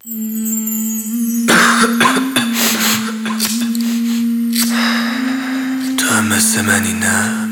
تو هم مثل منی نه؟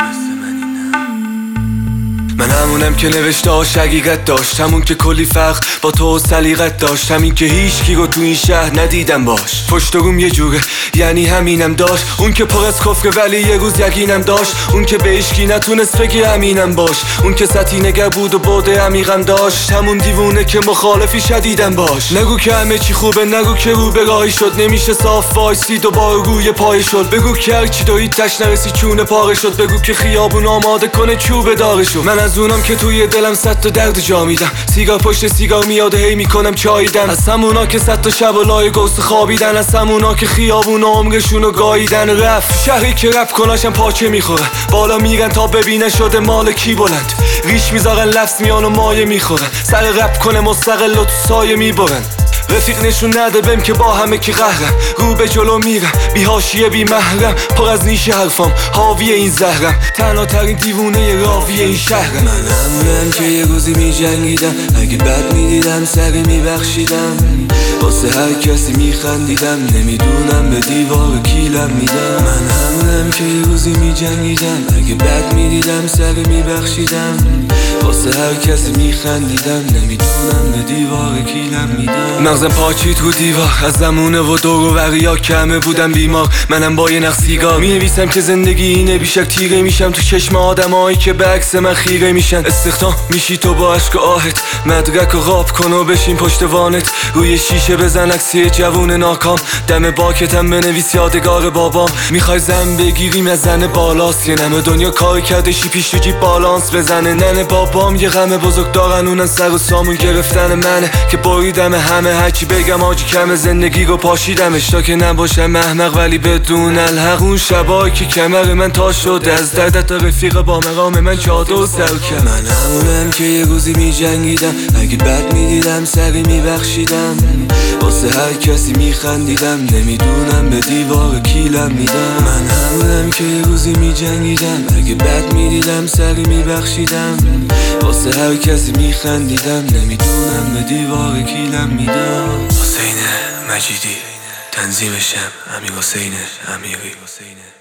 من همونم که نوشته‌هاش حقیقت داشت، همون که کلی فرق با تو و سلیقت داشت، همین که هیچکی رو تو این شهر ندیدم باش. پشت روم یه جوره یعنی همینم داشت، اون که پر از کفره ولی یه روز یقینم داشت، اون که به هیچکی نتونست بگه همینم باش، اون که سطحی نگر بود و بوده عمیقم داشت، همون دیوونه که مخالفی شدیدم باش. نگو که همه چی خوبه، نگو که رو به راهی شد، نمیشه صاف وایسید و با روی پای شد. بگو که هرچی دوید تش نرسی چونه پاره شد، بگو که خیابون آماده کنه چوب داغ شد. من از اونم که توی دلم صد تا درد جا میدم، سیگار پشت سیگار میاد هی میکنم چاییدن، از همونا که صد تا شب و لای گوست خوابیدن، از همونا که خیابون عمرشونو گاییدن. رفت شهری که رپ کناشم پاچه میخوره، بالا میرن تا ببینه شده مال کی بلند، ریش میذارن لفظ میان و مایه میخورن، سر رپ کنه مستقل و تو سایه میبرن. رفیق نشون نده بهم که با همه که قهرم، رو به جلو میرم بی حاشیه بی محرم، پر از نیش حرفام حاوی این زهرم، تنها ترین دیوونه راوی این شهرم. من همونم که یه روزی میجنگیدم، اگه بد میدیدم سری میبخشیدم، واسه هر کسی میخندیدم، نمیدونم به دیوار کیلم میدم. من همونم که یه روزی میجنگیدم، اگه بد میدیدم سری میبخشیدم، واسه هر کسی میخندیدم، نمیدونم به دیوار کیلم میدم. مغزم پاچی تو دیوار از زمونه و دور و وریا که همه بودم بیمار، منم با یه نخ سیگار مینویسم که زندگی اینه، بیشک تیره میشم تو چشم آدمایی که به عکس من خیره میشن. استخدام میشی تو با عشق و آهت، مدرک و غاب کن و بشین پشت وانت، روی شیشه بزن عکس یه جوون ناکام، دم باکتم بنویس یادگار بابام. میخوای زن بگیریم از زن بالاست، یه نمه دنیا کار کردشی پیش تو جیب بالانس بزنه. ننه بابام یه غم بزرگ دارن، اونن سر و سامون گرفتن منه که بریدم همه، هرچی بگم آجی کم زندگی رو پاشیدمش تا که نباشم احمق ولی بدون الحق. اون شبایی که کمر من تا شده از درد تا رفیق با مقام من چادر سر کرد. من همونم که یه روزی میجنگیدم، اگه بد میدیدم سری میبخشیدم، واسه هر کسی میخندیدم، نمیدونم به دیوار کیلم میدم. من همونم که یه روزی میجنگیدم، اگه بد میدیدم سری میبخشیدم، واسه هر کسی میخندیدم، نمیدونم به دیوار کیلم میدم. حسین مجیدی، تنظیمشم امیر حسین امیری.